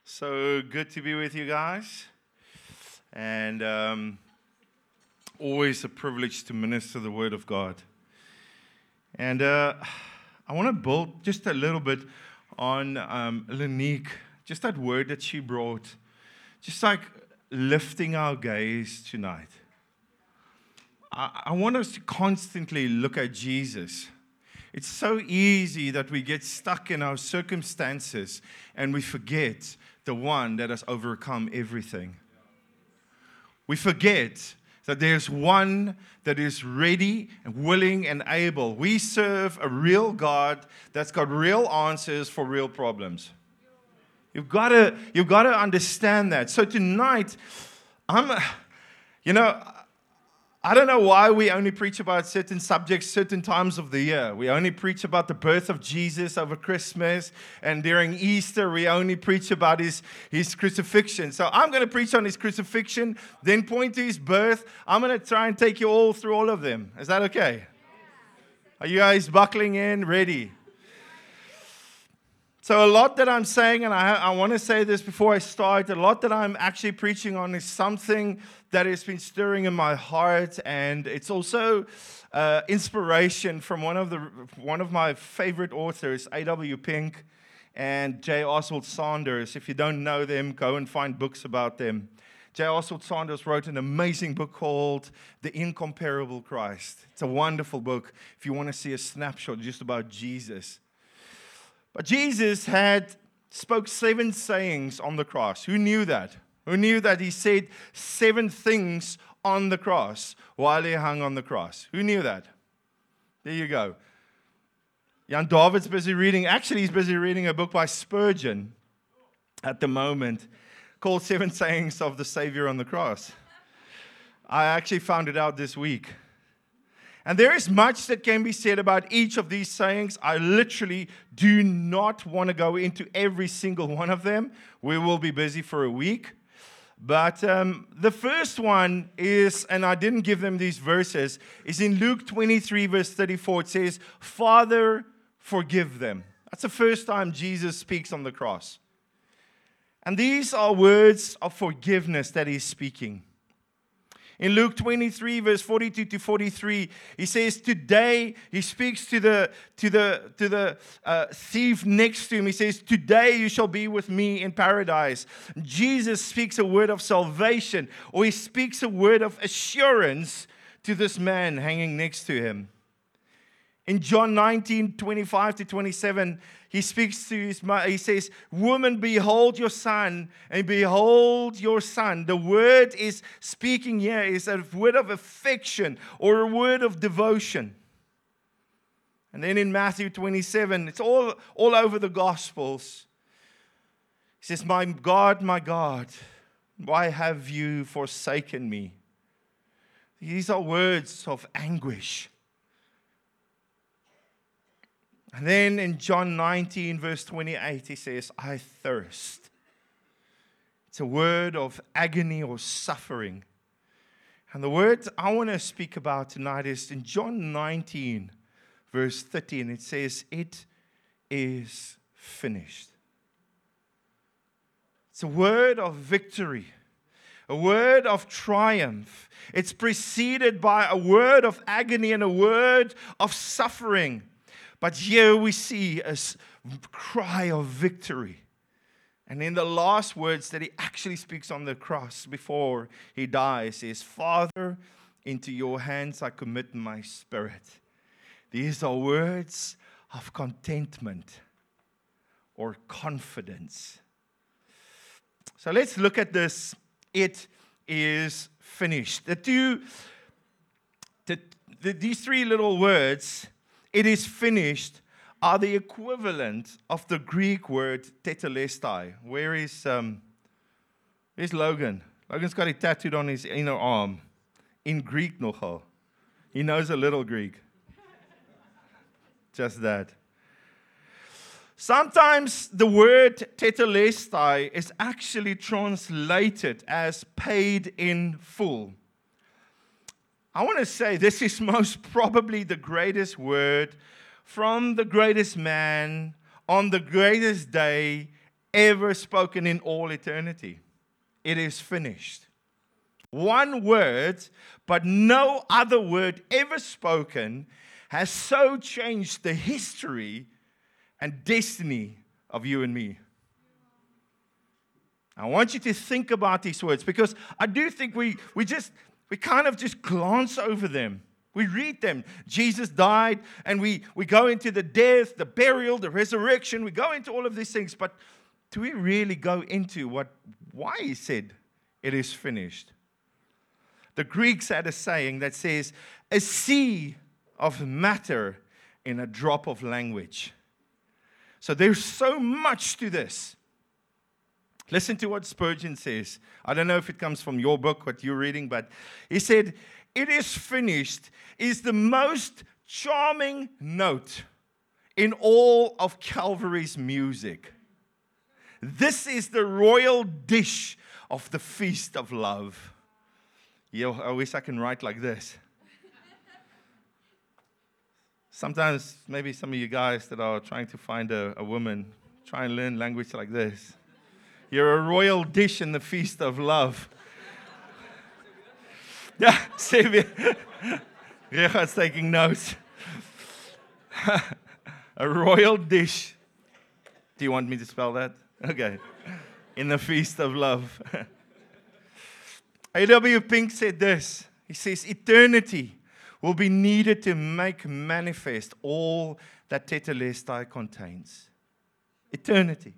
So good to be with you guys, and always a privilege to minister the Word of God. And I want to build just a little bit on Lanique, just that word that she brought, just like lifting our gaze tonight. I want us to constantly look at Jesus. It's so easy that we get stuck in our circumstances and we forget the one that has overcome everything. We forget that there's one that is ready and willing and able. We serve a real God that's got real answers for real problems. You've got to understand that. So tonight, I don't know why we only preach about certain subjects, certain times of the year. We only preach about the birth of Jesus over Christmas, and during Easter, we only preach about his crucifixion. So I'm going to preach on his crucifixion, then point to his birth. I'm going to try and take you all through all of them. Is that okay? Are you guys buckling in, ready? So a lot that I'm saying, and I want to say this before I start, a lot that I'm actually preaching on is something that has been stirring in my heart, and it's also inspiration from one of my favorite authors, A.W. Pink and J. Oswald Sanders. If you don't know them, go and find books about them. J. Oswald Sanders wrote an amazing book called The Incomparable Christ. It's a wonderful book if you want to see a snapshot just about Jesus. But Jesus spoke 7 sayings on the cross. Who knew that? Who knew that he said 7 things on the cross while he hung on the cross? Who knew that? There you go. Jan David's busy reading. Actually, he's busy reading a book by Spurgeon at the moment called 7 Sayings of the Savior on the Cross. I actually found it out this week. And there is much that can be said about each of these sayings. I literally do not want to go into every single one of them. We will be busy for a week. But the first one is, and I didn't give them these verses, is in Luke 23, verse 34. It says, "Father, forgive them." That's the first time Jesus speaks on the cross. And these are words of forgiveness that he's speaking. In Luke 23, verse 42 to 43, he says, today, he speaks to the thief next to him. He says, "Today you shall be with me in paradise." Jesus speaks a word of salvation, or he speaks a word of assurance to this man hanging next to him. In John 19, 25 to 27, he speaks to his mother. He says, "Woman, behold your son, and behold your son." The word is speaking here is a word of affection or a word of devotion. And then in Matthew 27, it's all over the Gospels. He says, my God, why have you forsaken me?" These are words of anguish. And then in John 19, verse 28, he says, "I thirst." It's a word of agony or suffering. And the word I want to speak about tonight is in John 19, verse 30, and it says, "It is finished." It's a word of victory, a word of triumph. It's preceded by a word of agony and a word of suffering. But here we see a cry of victory. And in the last words that he actually speaks on the cross before he dies, he says, "Father, into your hands I commit my spirit." These are words of contentment or confidence. So let's look at this. It is finished. These 3 little words, "it is finished," are the equivalent of the Greek word tetelestai. Where's Logan? Logan's got it tattooed on his inner arm. In Greek nogal. He knows a little Greek. Just that. Sometimes the word tetelestai is actually translated as paid in full. I want to say this is most probably the greatest word from the greatest man on the greatest day ever spoken in all eternity. It is finished. One word, but no other word ever spoken has so changed the history and destiny of you and me. I want you to think about these words, because I do think we kind of just glance over them. We read them. Jesus died, and we go into the death, the burial, the resurrection. We go into all of these things, but do we really go into why he said it is finished? The Greeks had a saying that says, a sea of matter in a drop of language. So there's so much to this. Listen to what Spurgeon says. I don't know if it comes from your book, what you're reading, but he said, it is finished is the most charming note in all of Calvary's music. This is the royal dish of the feast of love. Yo, I wish I can write like this. Sometimes, maybe some of you guys that are trying to find a woman, try and learn language like this. You're a royal dish in the feast of love. Yeah, Sylvia. Regat's taking notes. A royal dish. Do you want me to spell that? Okay. In the feast of love. A.W. Pink said this. He says, eternity will be needed to make manifest all that Tetelestai contains. Eternity.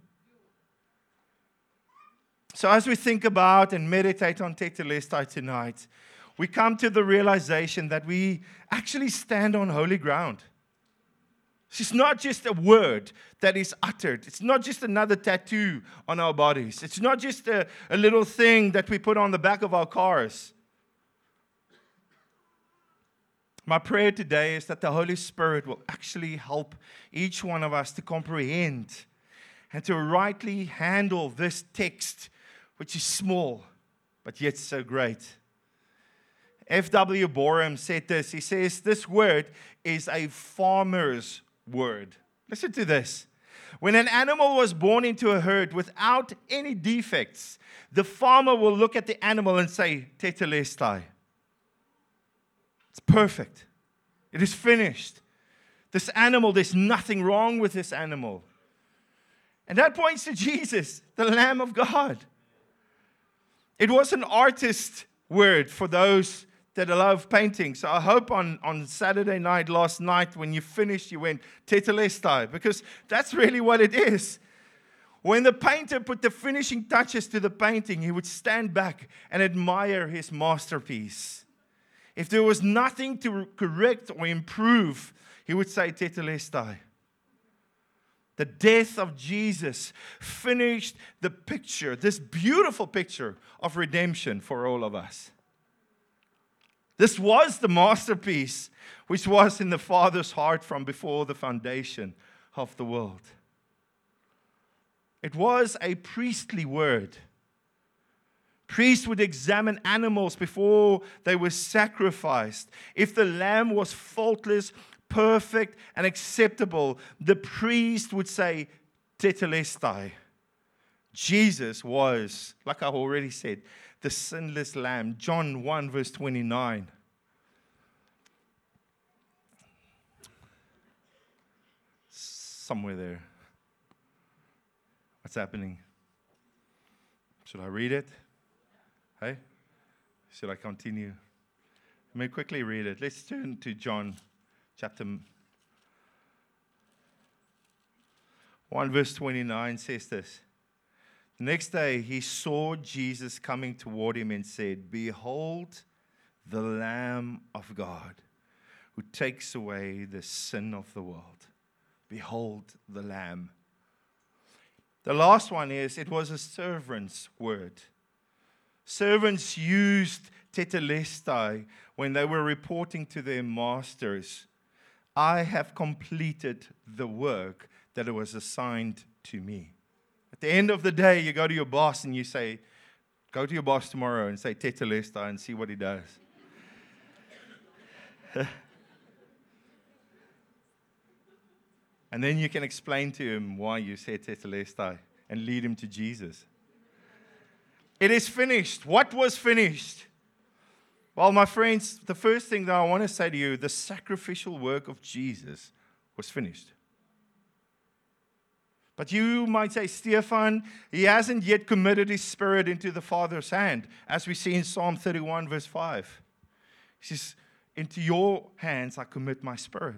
So as we think about and meditate on Tetelestai tonight, we come to the realization that we actually stand on holy ground. It's not just a word that is uttered. It's not just another tattoo on our bodies. It's not just a little thing that we put on the back of our cars. My prayer today is that the Holy Spirit will actually help each one of us to comprehend and to rightly handle this text, which is small, but yet so great. F.W. Borum said this. He says, this word is a farmer's word. Listen to this. When an animal was born into a herd without any defects, the farmer will look at the animal and say, Tetelestai. It's perfect. It is finished. This animal, there's nothing wrong with this animal. And that points to Jesus, the Lamb of God. It was an artist word for those that love painting. So I hope on Saturday night, last night, when you finished, you went, Tetelestai, because that's really what it is. When the painter put the finishing touches to the painting, he would stand back and admire his masterpiece. If there was nothing to correct or improve, he would say, Tetelestai. The death of Jesus finished the picture, this beautiful picture of redemption for all of us. This was the masterpiece which was in the Father's heart from before the foundation of the world. It was a priestly word. Priests would examine animals before they were sacrificed. If the lamb was faultless, perfect, and acceptable, the priest would say, Tetelestai. Jesus was, like I already said, the sinless lamb. John 1 verse 29. Somewhere there. What's happening? Should I read it? Hey? Should I continue? Let me quickly read it. Let's turn to John chapter 1 verse 29 says this. The next day he saw Jesus coming toward him and said, behold the Lamb of God who takes away the sin of the world. Behold the Lamb. The last one is, it was a servant's word. Servants used Tetelestai when they were reporting to their masters, I have completed the work that was assigned to me. At the end of the day, you go to your boss and you say, go to your boss tomorrow and say Tetelestai and see what he does. And then you can explain to him why you said Tetelestai. and lead him to Jesus. It is finished. What was finished? Well, my friends, the first thing that I want to say to you, the sacrificial work of Jesus was finished. But you might say, Stefan, he hasn't yet committed his spirit into the Father's hand, as we see in Psalm 31, verse 5. He says, into your hands I commit my spirit.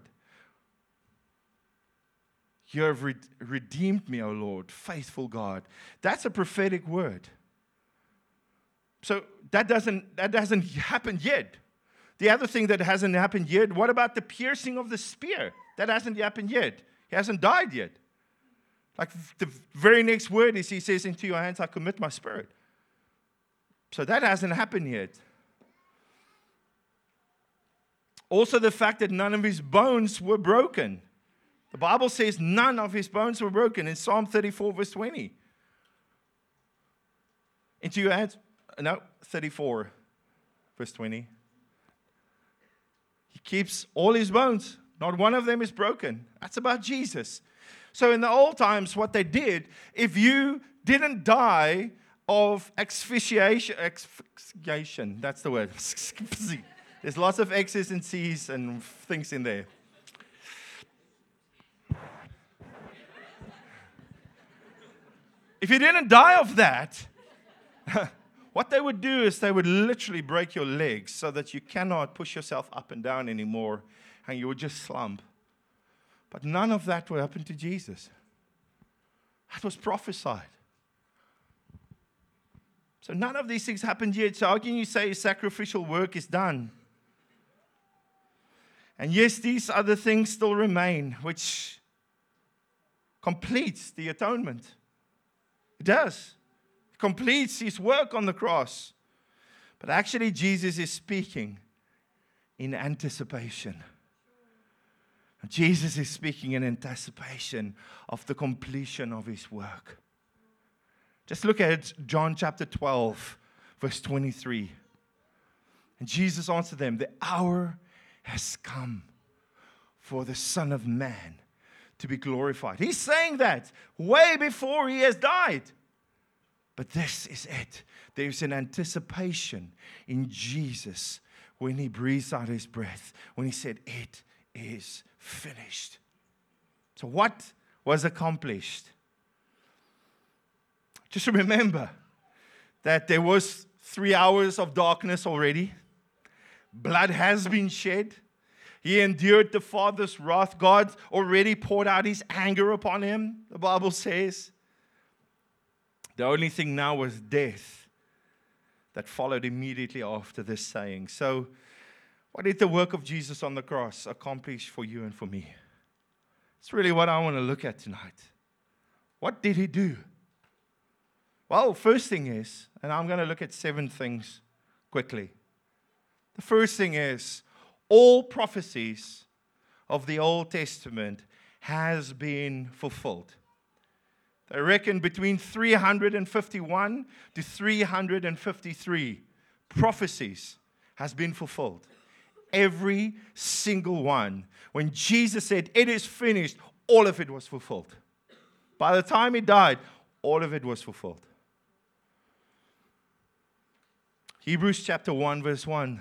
You have redeemed me, O Lord, faithful God. That's a prophetic word. So that hasn't happened yet. The other thing that hasn't happened yet, what about the piercing of the spear? That hasn't happened yet. He hasn't died yet. Like the very next word is he says, into your hands I commit my spirit. So that hasn't happened yet. Also the fact that none of his bones were broken. The Bible says none of his bones were broken in Psalm 34 verse 20. Into your hands, 34 verse 20. He keeps all his bones. Not one of them is broken. That's about Jesus. So in the old times, what they did, if you didn't die of asphyxiation, that's the word. There's lots of X's and C's and things in there. If you didn't die of that, what they would do is they would literally break your legs so that you cannot push yourself up and down anymore, and you would just slump. But none of that will happen to Jesus. That was prophesied. So none of these things happened yet. So how can you say sacrificial work is done? And yes, these other things still remain, which completes the atonement. It does. It completes his work on the cross. But actually, Jesus is speaking in anticipation. Jesus is speaking in anticipation of the completion of his work. Just look at John chapter 12, verse 23. And Jesus answered them, the hour has come for the Son of Man to be glorified. He's saying that way before he has died. But this is it. There's an anticipation in Jesus when he breathes out his breath, when he said, it is finished. So what was accomplished? Just remember that there was 3 hours of darkness already. Blood has been shed. He endured the Father's wrath. God already poured out his anger upon him, the Bible says. The only thing now was death that followed immediately after this saying. So, what did the work of Jesus on the cross accomplish for you and for me? It's really what I want to look at tonight. What did he do? Well, first thing is, and I'm going to look at 7 things quickly. The first thing is, all prophecies of the Old Testament has been fulfilled. They reckon between 351 to 353 prophecies has been fulfilled. Every single one. When Jesus said, it is finished, all of it was fulfilled. By the time he died, all of it was fulfilled. Hebrews chapter 1, verse 1.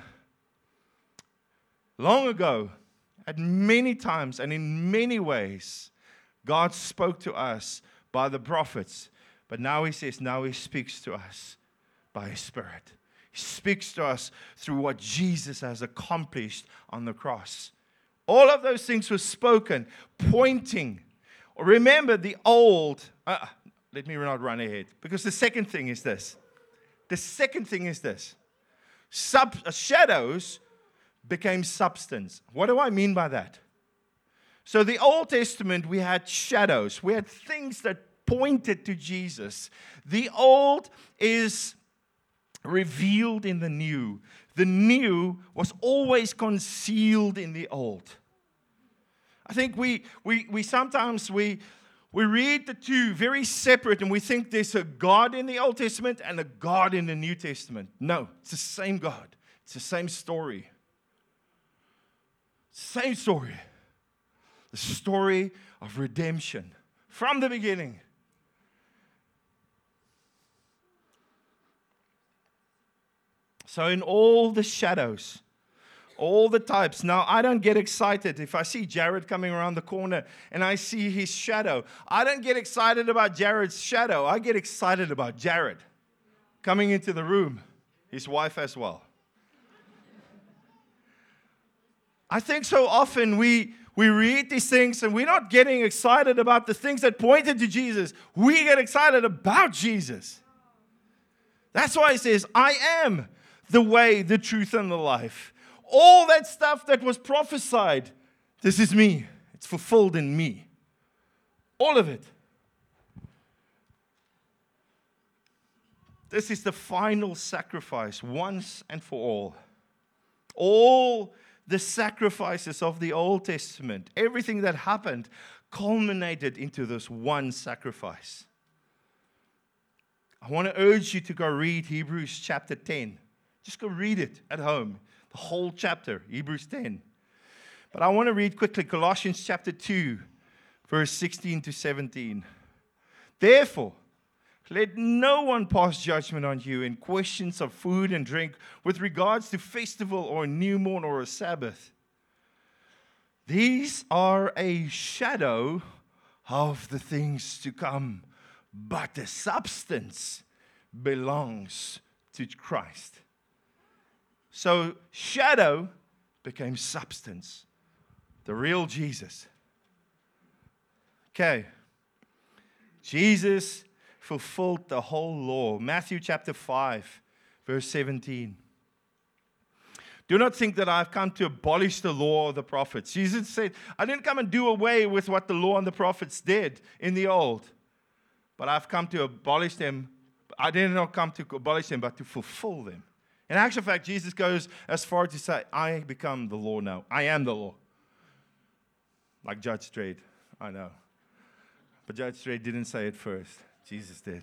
Long ago, at many times and in many ways, God spoke to us by the prophets. But now he says, now he speaks to us by his Spirit. He speaks to us through what Jesus has accomplished on the cross. All of those things were spoken, pointing. Remember the old, let me not run ahead, because the second thing is this. The second thing is this. Shadows became substance. What do I mean by that? So the Old Testament, we had shadows. We had things that pointed to Jesus. The old is revealed in the new. The new was always concealed in the old. I think we sometimes read the two very separate, and we think there's a God in the Old Testament and a God in the New Testament. No, it's the same God. It's the same story. Same story. The story of redemption from the beginning. So in all the shadows, all the types. Now, I don't get excited if I see Jared coming around the corner and I see his shadow. I don't get excited about Jared's shadow. I get excited about Jared coming into the room, his wife as well. I think so often we read these things and we're not getting excited about the things that pointed to Jesus. We get excited about Jesus. That's why he says, I am the way, the truth, and the life. All that stuff that was prophesied, this is me. It's fulfilled in me. All of it. This is the final sacrifice, once and for all. All the sacrifices of the Old Testament, everything that happened, culminated into this one sacrifice. I want to urge you to go read Hebrews chapter 10. Just go read it at home. The whole chapter, Hebrews 10. But I want to read quickly Colossians chapter 2, verse 16 to 17. Therefore, let no one pass judgment on you in questions of food and drink with regards to festival or new moon or a Sabbath. These are a shadow of the things to come, but the substance belongs to Christ. So shadow became substance. The real Jesus. Okay. Jesus fulfilled the whole law. Matthew chapter 5, verse 17. Do not think that I've come to abolish the law of the prophets. Jesus said, I didn't come and do away with what the law and the prophets did in the old, but I've come to abolish them. I did not come to abolish them, but to fulfill them. In actual fact, Jesus goes as far to say, I become the law now. I am the law. Like Judge Dredd, I know. But Judge Dredd didn't say it first. Jesus did.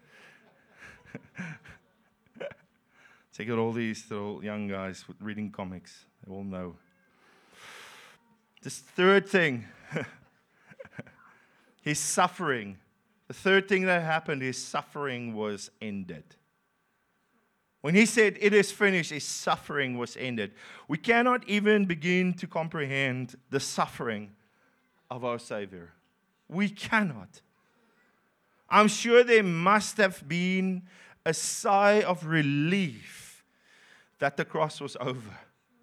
Check out all these little young guys reading comics. They all know. This third thing, his suffering. The third thing that happened, his suffering was ended. When he said, it is finished, his suffering was ended. We cannot even begin to comprehend the suffering of our Savior. We cannot. I'm sure there must have been a sigh of relief that the cross was over.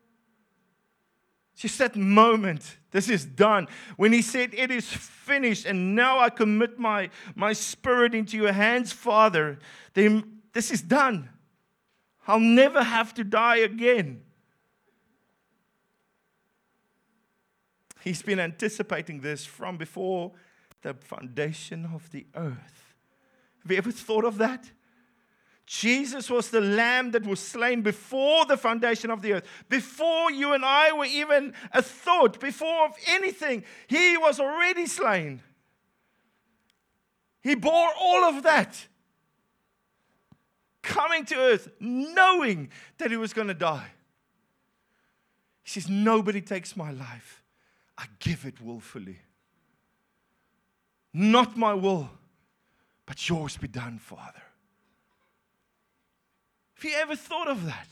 Just that moment, this is done. When he said, it is finished, and now I commit my spirit into your hands, Father, this is done. I'll never have to die again. He's been anticipating this from before the foundation of the earth. Have you ever thought of that? Jesus was the lamb that was slain before the foundation of the earth. Before you and I were even a thought, before of anything, he was already slain. He bore all of that. Coming to earth, knowing that he was going to die. He says, nobody takes my life. I give it willfully. Not my will, but yours be done, Father. Have you ever thought of that?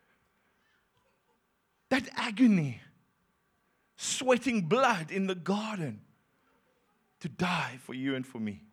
That agony, sweating blood in the garden to die for you and for me.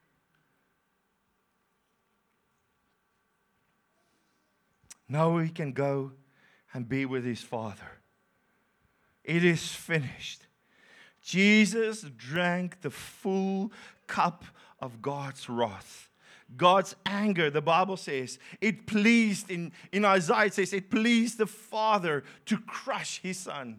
Now he can go and be with his Father. It is finished. Jesus drank the full cup of God's wrath. God's anger, the Bible says, it pleased, in Isaiah it says, it pleased the Father to crush his Son.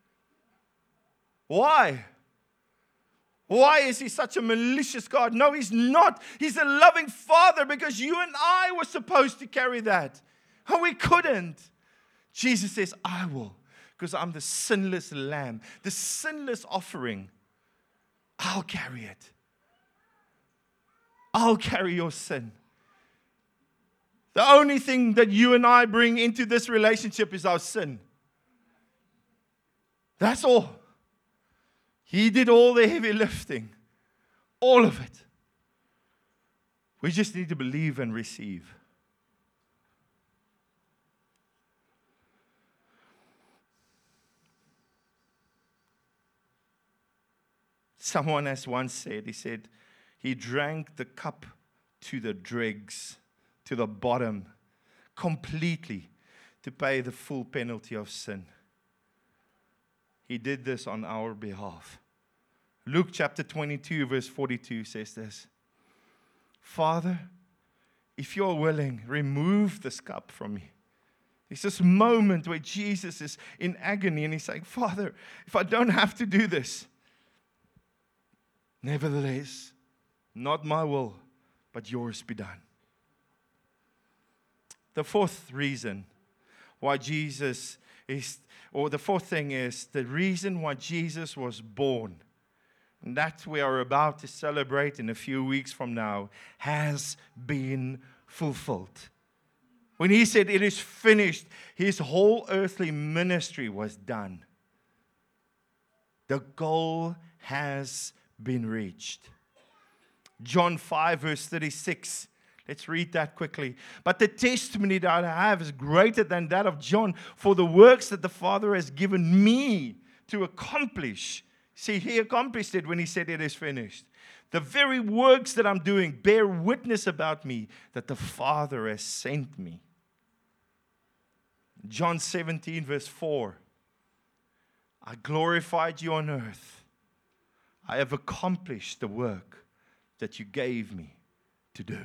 Why? Why is he such a malicious God? No, he's not. He's a loving Father because you and I were supposed to carry that. And we couldn't. Jesus says, I will, because I'm the sinless lamb, the sinless offering. I'll carry it. I'll carry your sin. The only thing that you and I bring into this relationship is our sin. That's all. He did all the heavy lifting. All of it. We just need to believe and receive. Someone has once said, he said, he drank the cup to the dregs, to the bottom, completely, to pay the full penalty of sin. He did this on our behalf. Luke chapter 22, verse 42 says this, Father, if you're willing, remove this cup from me. There's this moment where Jesus is in agony and he's saying, Father, if I don't have to do this, nevertheless, not my will, but yours be done. The fourth reason why Jesus is, or the fourth thing is, the reason why Jesus was born, and that we are about to celebrate in a few weeks from now, has been fulfilled. When he said it is finished, his whole earthly ministry was done. The goal has been reached. John 5 verse 36. Let's read that quickly. But the testimony that I have is greater than that of John, for the works that the Father has given me to accomplish. See, he accomplished it when he said it is finished. The very works that I'm doing bear witness about me that the Father has sent me. John 17 verse 4. I glorified you on earth. I have accomplished the work that you gave me to do.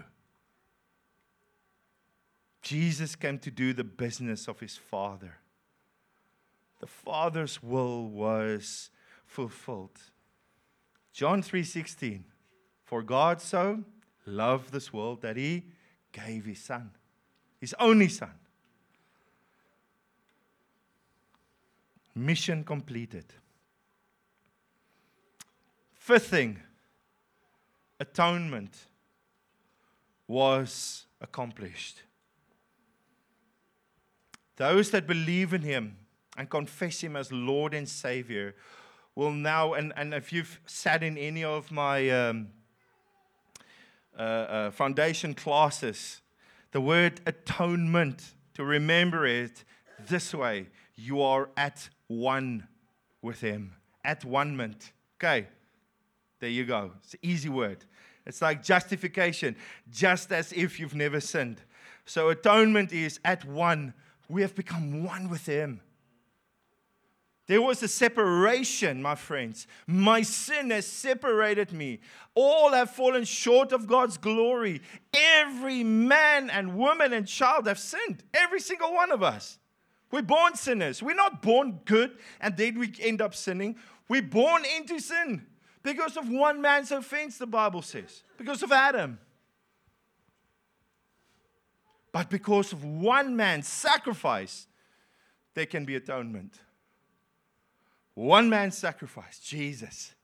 Jesus came to do the business of his Father. The Father's will was fulfilled. John 3:16. For God so loved this world that he gave his Son, his only Son. Mission completed. Fifth thing, atonement was accomplished. Those that believe in him and confess him as Lord and Savior will now, and if you've sat in any of my foundation classes, the word atonement, to remember it this way, you are at one with him. At one-ment. Okay, there you go. It's an easy word. It's like justification, just as if you've never sinned. So atonement is at one. We have become one with him. There was a separation, my friends. My sin has separated me. All have fallen short of God's glory. Every man and woman and child have sinned. Every single one of us. We're born sinners. We're not born good and then we end up sinning. We're born into sin because of one man's offense, the Bible says. Because of Adam. But because of one man's sacrifice, there can be atonement. One man's sacrifice, Jesus.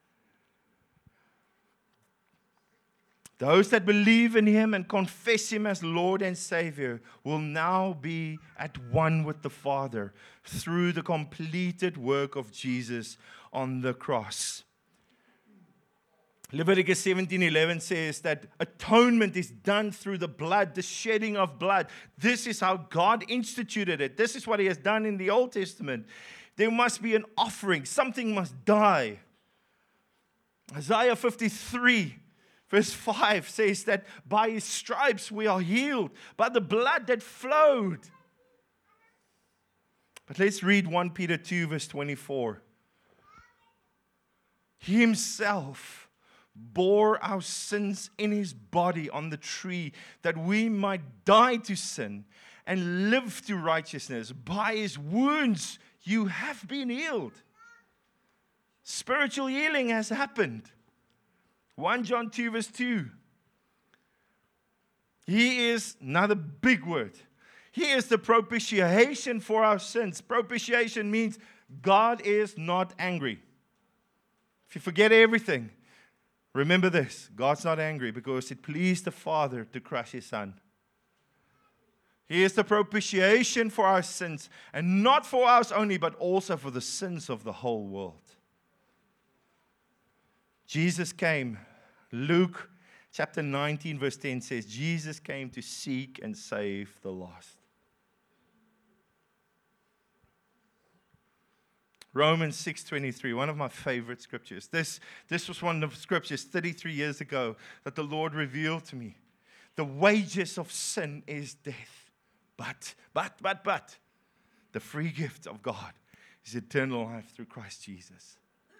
Those that believe in him and confess him as Lord and Savior will now be at one with the Father through the completed work of Jesus on the cross. Leviticus 17:11 says that atonement is done through the blood, the shedding of blood. This is how God instituted it. This is what he has done in the Old Testament. There must be an offering. Something must die. Isaiah 53 verse 5 says that by his stripes we are healed, by the blood that flowed. But let's read 1 Peter 2 verse 24. He himself bore our sins in his body on the tree, that we might die to sin and live to righteousness. By his wounds you have been healed. Spiritual healing has happened. 1 John 2 verse 2. He is another big word. He is the propitiation for our sins. Propitiation means God is not angry. If you forget everything, remember this. God's not angry because it pleased the Father to crush his Son. He is the propitiation for our sins, and not for ours only, but also for the sins of the whole world. Jesus came. Luke chapter 19 verse 10 says, Jesus came to seek and save the lost. Romans 6:23, one of my favorite scriptures. This was one of the scriptures 33 years ago that the Lord revealed to me. The wages of sin is death. But, the free gift of God is eternal life through Christ Jesus.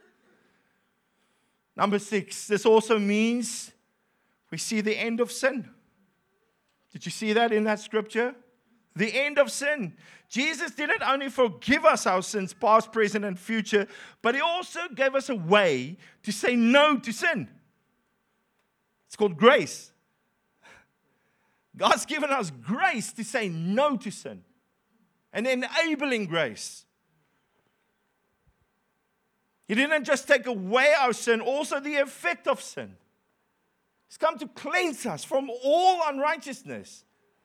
Number 6, this also means we see the end of sin. Did you see that in that scripture? The end of sin. Jesus didn't only forgive us our sins, past, present, and future, but He also gave us a way to say no to sin. It's called grace. God's given us grace to say no to sin. An enabling grace. He didn't just take away our sin, also the effect of sin. He's come to cleanse us from all unrighteousness.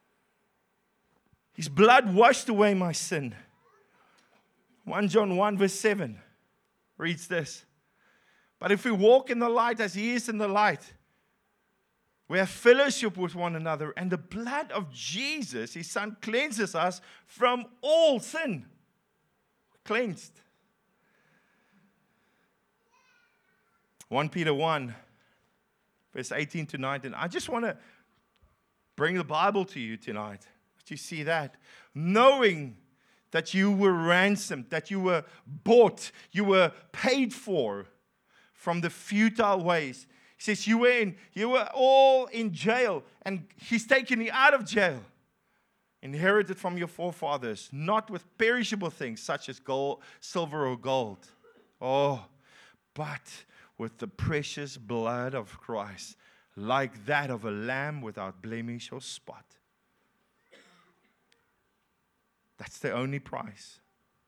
His blood washed away my sin. 1 John 1 verse 7 reads this. But if we walk in the light as He is in the light, we have fellowship with one another, and the blood of Jesus, His Son, cleanses us from all sin. Cleansed. 1 Peter 1 verse 18 to 19. I just want to bring the Bible to you tonight. That you see that. Knowing that you were ransomed, that you were bought, you were paid for from the futile ways. He says you were all in jail, and He's taken you out of jail. Inherited from your forefathers, not with perishable things such as gold, silver or gold. But with the precious blood of Christ, like that of a lamb without blemish or spot. That's the only price.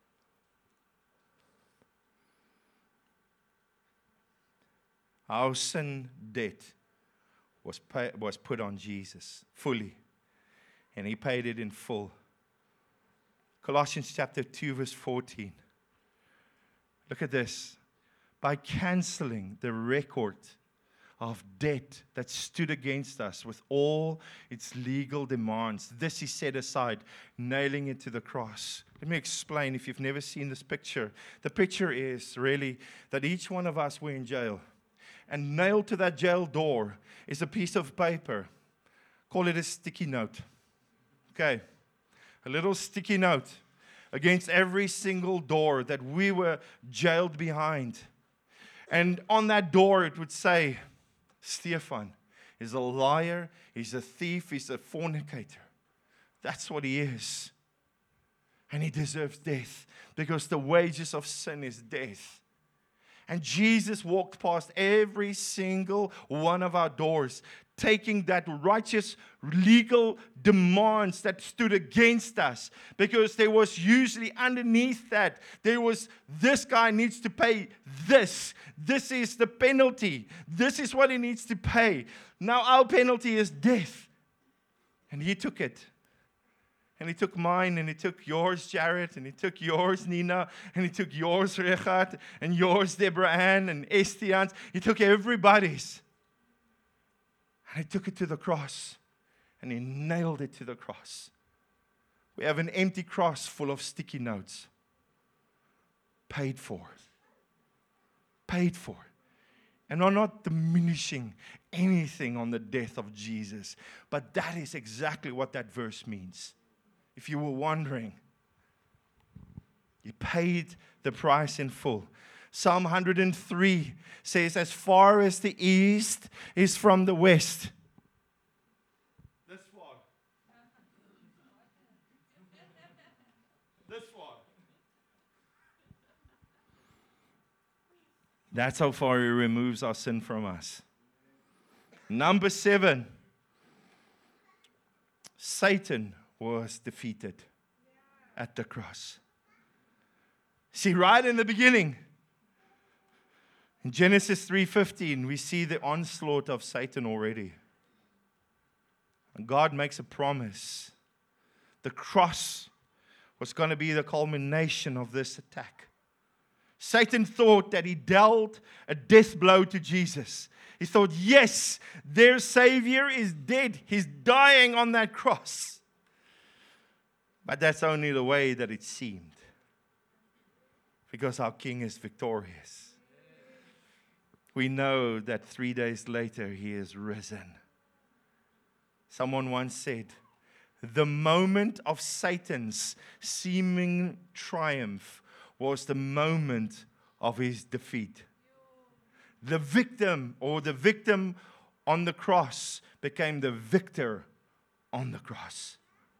Our sin debt was put on Jesus fully, and He paid it in full. Colossians chapter 2 verse 14. Look at this. By canceling the record of debt that stood against us with all its legal demands. This He set aside, nailing it to the cross. Let me explain if you've never seen this picture. The picture is really that each one of us were in jail. And nailed to that jail door is a piece of paper. Call it a sticky note. Okay. A little sticky note against every single door that we were jailed behind. And on that door it would say, Stefan is a liar, he's a thief, he's a fornicator. That's what he is. And he deserves death because the wages of sin is death. And Jesus walked past every single one of our doors, taking that righteous legal demands that stood against us. Because there was usually underneath that, there was, this guy needs to pay this. This is the penalty. This is what he needs to pay. Now our penalty is death. And He took it. And He took mine, and He took yours, Jared, and He took yours, Nina, and He took yours, Rechat, and yours, Deborah Ann, and Estian's. He took everybody's. And He took it to the cross, and He nailed it to the cross. We have an empty cross full of sticky notes. Paid for. Paid for. And I'm not diminishing anything on the death of Jesus, but that is exactly what that verse means. If you were wondering, He paid the price in full. Psalm 103 says, as far as the east is from the west. This far. This far. That's how far He removes our sin from us. Number 7. Satan was defeated at the cross. See, right in the beginning, in Genesis 3:15, we see the onslaught of Satan already. And God makes a promise. The cross was going to be the culmination of this attack. Satan thought that he dealt a death blow to Jesus. He thought, yes, their Savior is dead. He's dying on that cross. But that's only the way that it seemed. Because our King is victorious. We know that 3 days later He is risen. Someone once said, the moment of Satan's seeming triumph was the moment of his defeat. The victim on the cross became the victor on the cross.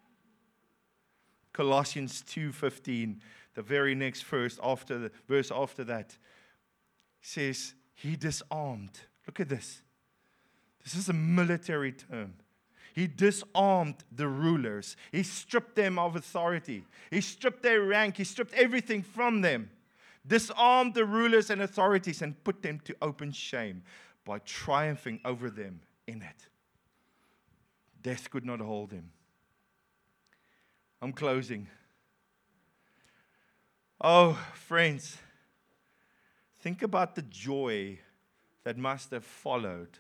Colossians 2:15, the very next verse after that, says He disarmed. Look at this. This is a military term. He disarmed the rulers. He stripped them of authority. He stripped their rank. He stripped everything from them. Disarmed the rulers and authorities and put them to open shame by triumphing over them in it. Death could not hold Him. I'm closing. Oh, friends, think about the joy that must have followed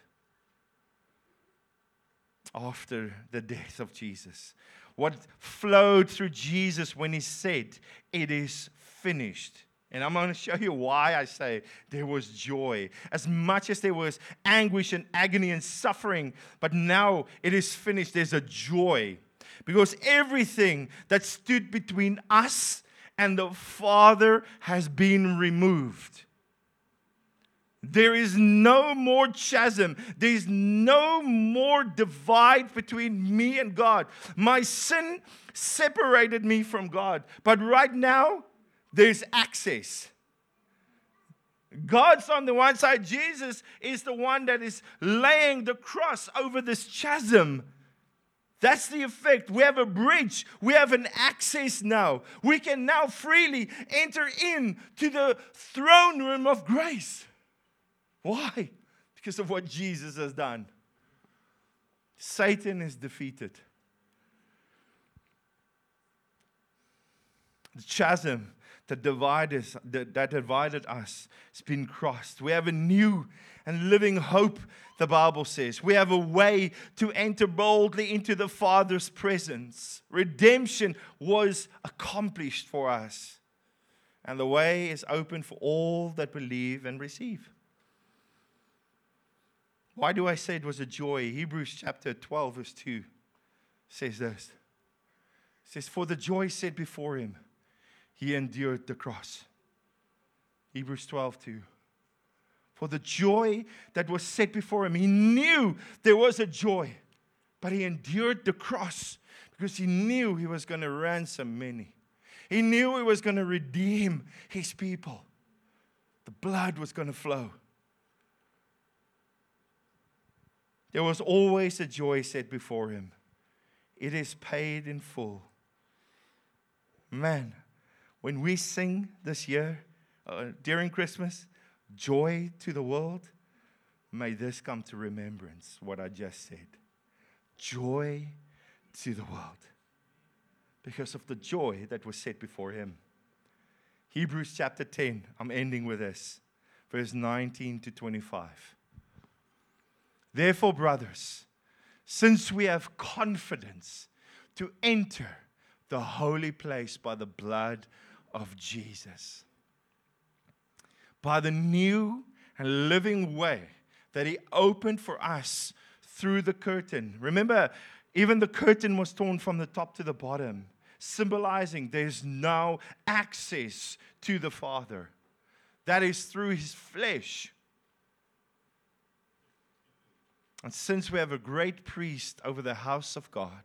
after the death of Jesus. What flowed through Jesus when He said, it is finished. And I'm going to show you why I say there was joy. As much as there was anguish and agony and suffering, but now it is finished. There's a joy. Because everything that stood between us and the Father has been removed. There is no more chasm. There is no more divide between me and God. My sin separated me from God. But right now, there's access. God's on the one side. Jesus is the one that is laying the cross over this chasm. That's the effect. We have a bridge. We have an access now. We can now freely enter into the throne room of grace. Why? Because of what Jesus has done. Satan is defeated. The chasm that divided us has been crossed. We have a new and living hope, the Bible says. We have a way to enter boldly into the Father's presence. Redemption was accomplished for us. And the way is open for all that believe and receive. Why do I say it was a joy? Hebrews chapter 12 verse 2 says this. It says, for the joy set before Him, He endured the cross. Hebrews 12:2. For the joy that was set before Him, He knew there was a joy. But He endured the cross because He knew He was going to ransom many. He knew He was going to redeem His people. The blood was going to flow. There was always a joy set before Him. It is paid in full. Man, when we sing this year, during Christmas, joy to the world, may this come to remembrance, what I just said. Joy to the world. Because of the joy that was set before Him. Hebrews chapter 10, I'm ending with this. Verse 19 to 25. Therefore, brothers, since we have confidence to enter the holy place by the blood of Jesus, by the new and living way that He opened for us through the curtain. Remember, even the curtain was torn from the top to the bottom, symbolizing there's now access to the Father. That is through His flesh. And since we have a great priest over the house of God,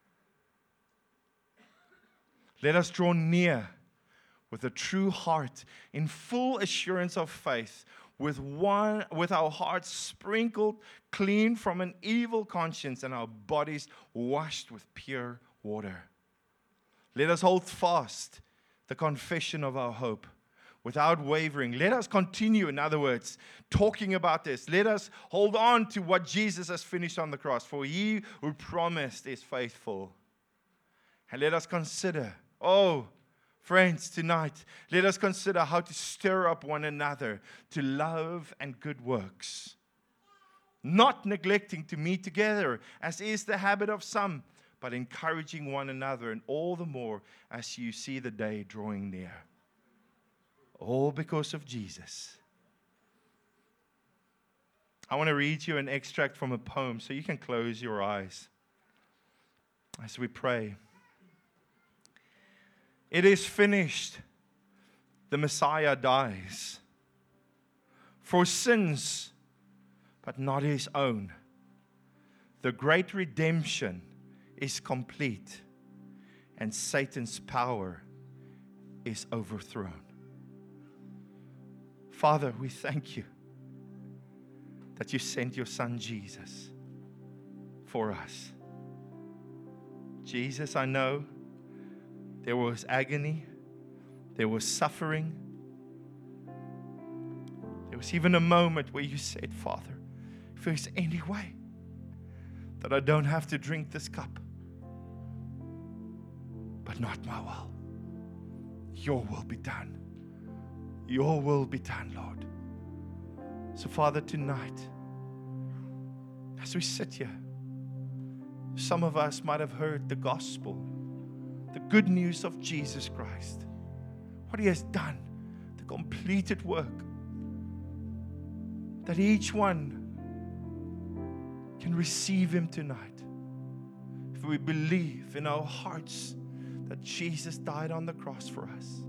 let us draw near with a true heart, in full assurance of faith, with our hearts sprinkled clean from an evil conscience and our bodies washed with pure water. Let us hold fast the confession of our hope without wavering. Let us continue, in other words, talking about this. Let us hold on to what Jesus has finished on the cross, for He who promised is faithful. And let us consider, friends, tonight, let us consider how to stir up one another to love and good works, not neglecting to meet together, as is the habit of some, but encouraging one another, and all the more as you see the day drawing near. All because of Jesus. I want to read you an extract from a poem so you can close your eyes as we pray. It is finished. The Messiah dies for sins, but not his own. The great redemption is complete, and Satan's power is overthrown. Father, we thank you that you sent your son Jesus for us. Jesus, I know there was agony, there was suffering. There was even a moment where you said, Father, if there's any way that I don't have to drink this cup, but not my will, your will be done. Your will be done, Lord. So, Father, tonight, as we sit here, some of us might have heard the gospel, the good news of Jesus Christ, what he has done, the completed work, that each one can receive him tonight. If we believe in our hearts that Jesus died on the cross for us,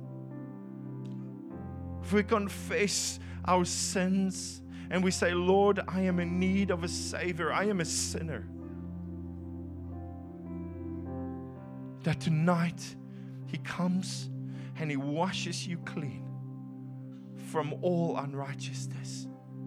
if we confess our sins and we say, Lord, I am in need of a Savior, I am a sinner, that tonight he comes and he washes you clean from all unrighteousness.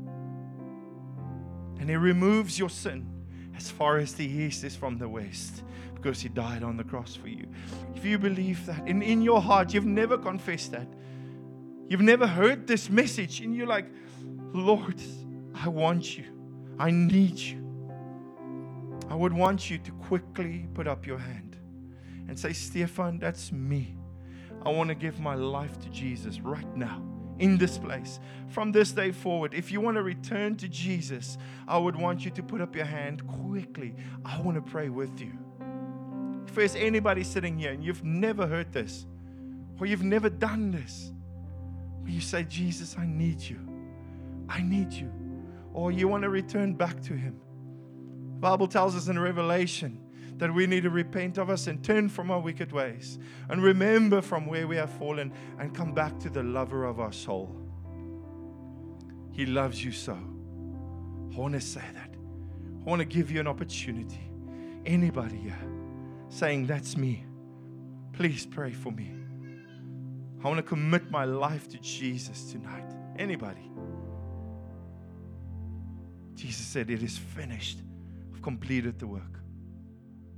And he removes your sin as far as the east is from the west, because he died on the cross for you. If you believe that, and in your heart you've never confessed that, you've never heard this message, and you're like, Lord, I want you. I need you. I would want you to quickly put up your hand and say, Stefan, that's me. I want to give my life to Jesus right now, in this place. From this day forward, if you want to return to Jesus, I would want you to put up your hand quickly. I want to pray with you. If there's anybody sitting here and you've never heard this, or you've never done this, you say, Jesus, I need you. I need you. Or you want to return back to him. The Bible tells us in Revelation that we need to repent of us and turn from our wicked ways and remember from where we have fallen and come back to the lover of our soul. He loves you so. I want to say that. I want to give you an opportunity. Anybody here saying, that's me, please pray for me. I want to commit my life to Jesus tonight. Anybody? Jesus said, it is finished. I've completed the work.